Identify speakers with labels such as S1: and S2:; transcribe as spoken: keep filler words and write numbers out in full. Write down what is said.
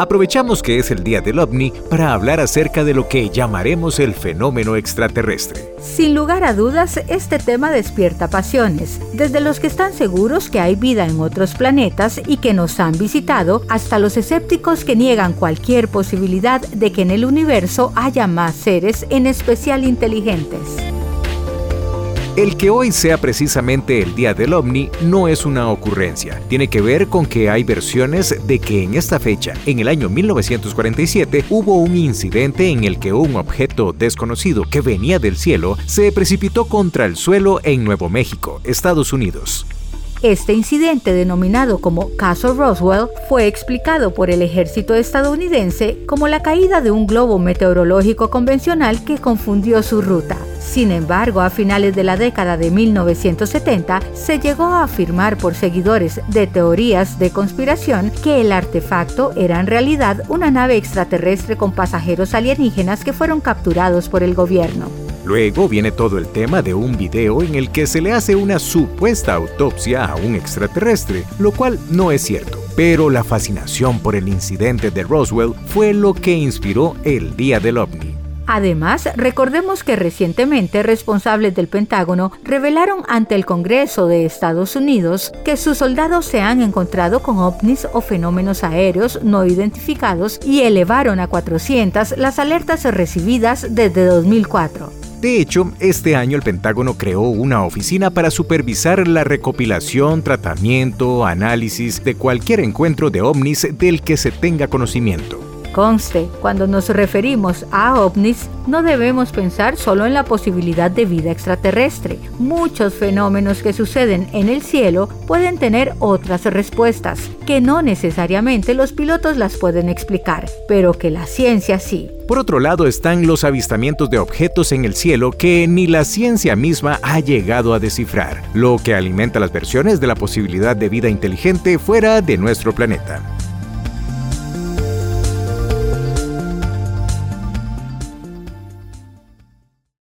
S1: Aprovechamos que es el Día del OVNI para hablar acerca de lo que llamaremos el fenómeno extraterrestre.
S2: Sin lugar a dudas, este tema despierta pasiones, desde los que están seguros que hay vida en otros planetas y que nos han visitado, hasta los escépticos que niegan cualquier posibilidad de que en el universo haya más seres, en especial inteligentes.
S1: El que hoy sea precisamente el Día del OVNI no es una ocurrencia. Tiene que ver con que hay versiones de que en esta fecha, en el año mil novecientos cuarenta y siete, hubo un incidente en el que un objeto desconocido que venía del cielo se precipitó contra el suelo en Nuevo México, Estados Unidos.
S2: Este incidente, denominado como Caso Roswell, fue explicado por el ejército estadounidense como la caída de un globo meteorológico convencional que confundió su ruta. Sin embargo, a finales de la década de mil novecientos setenta, se llegó a afirmar por seguidores de teorías de conspiración que el artefacto era en realidad una nave extraterrestre con pasajeros alienígenas que fueron capturados por el gobierno.
S1: Luego viene todo el tema de un video en el que se le hace una supuesta autopsia a un extraterrestre, lo cual no es cierto. Pero la fascinación por el incidente de Roswell fue lo que inspiró el Día del OVNI.
S2: Además, recordemos que recientemente responsables del Pentágono revelaron ante el Congreso de Estados Unidos que sus soldados se han encontrado con ovnis o fenómenos aéreos no identificados y elevaron a cuatrocientas las alertas recibidas desde dos mil cuatro.
S1: De hecho, este año el Pentágono creó una oficina para supervisar la recopilación, tratamiento, análisis de cualquier encuentro de ovnis del que se tenga conocimiento.
S2: Conste, cuando nos referimos a ovnis, no debemos pensar solo en la posibilidad de vida extraterrestre. Muchos fenómenos que suceden en el cielo pueden tener otras respuestas, que no necesariamente los pilotos las pueden explicar, pero que la ciencia sí.
S1: Por otro lado están los avistamientos de objetos en el cielo que ni la ciencia misma ha llegado a descifrar, lo que alimenta las versiones de la posibilidad de vida inteligente fuera de nuestro planeta.